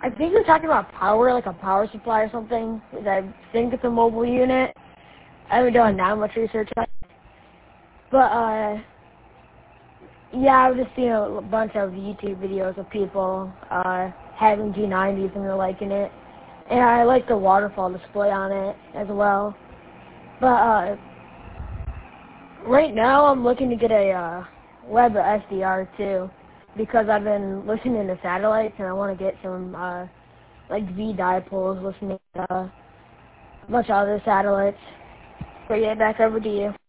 I think you're talking about power, like a power supply or something. I think it's a mobile unit. I haven't done that much research on it. But, yeah, I've just seen a bunch of YouTube videos of people having G90s and they're liking it. And I like the waterfall display on it as well. But right now I'm looking to get a web SDR too, because I've been listening to satellites and I want to get some like V-dipoles, listening to a bunch of other satellites. But yeah, back over to you.